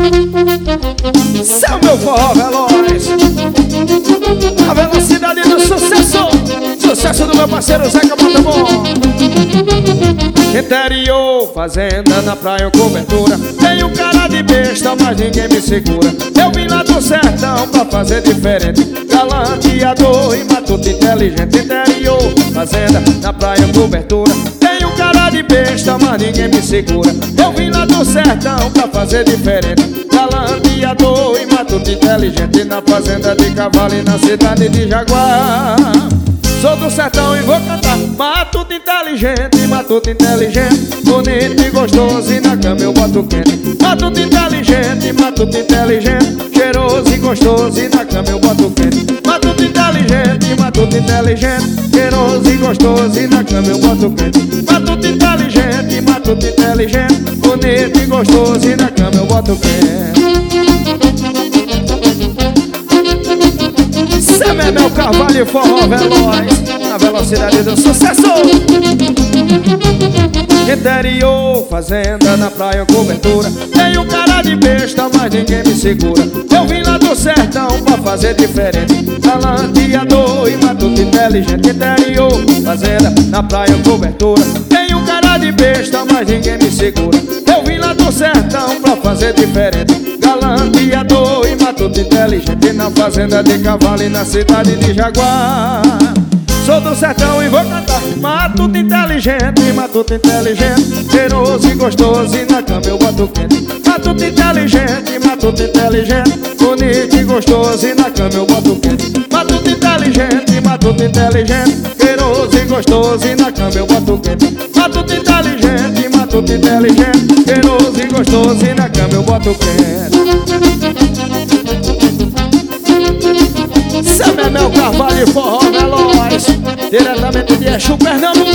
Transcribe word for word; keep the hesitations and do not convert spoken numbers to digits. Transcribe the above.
Seu meu forró veloz, a velocidade do sucesso. Sucesso do meu parceiro Zeca Bom. Interior, fazenda, na praia cobertura. Tenho cara de besta, mas ninguém me segura. Eu vim lá do sertão pra fazer diferente. Galanteador e matuto inteligente. Interior, fazenda, na praia cobertura. Tenho cara de besta, mas ninguém me segura. Eu vim lá do sertão pra fazer diferente. Galanteador e matuto inteligente. Na fazenda de cavalo e na cidade de Jaguar. Sou do sertão e vou cantar. Matuto inteligente, matuto inteligente, bonito e gostoso e na cama eu boto quente. Matuto inteligente, matuto inteligente, cheiroso e gostoso e na cama eu boto quente. Matuto inteligente, matuto inteligente, cheiroso e gostoso e na cama eu boto quente. Matuto inteligente, matuto inteligente, bonito e gostoso e na cama eu boto quente. Cê é meu Carvalho forró veloz, na velocidade do sucesso. Interior, fazenda, na praia cobertura. Tenho cara de besta, mas ninguém me segura. Eu vim lá do sertão pra fazer diferente. Galanteador e matuto inteligente. Interior, fazenda, na praia cobertura. Tenho cara de besta, mas ninguém me segura. Eu vim lá do sertão pra fazer diferente. Galanteador e matuto inteligente. Na fazenda de cavalo e na cidade de Jaguar. Sou do sertão e vou cantar. Matuto inteligente, matuto inteligente, cheiroso e gostoso e na cama eu boto quente. Matuto inteligente, matuto inteligente, bonito e gostoso e na cama eu boto quente. Matuto inteligente, matuto inteligente, cheiroso e gostoso e na cama eu boto quente. Matuto inteligente, matuto inteligente, cheiroso e gostoso e na cama eu boto quente. Seu é meu Carvalho forró veloz, diretamente de Exu, Pernambuco.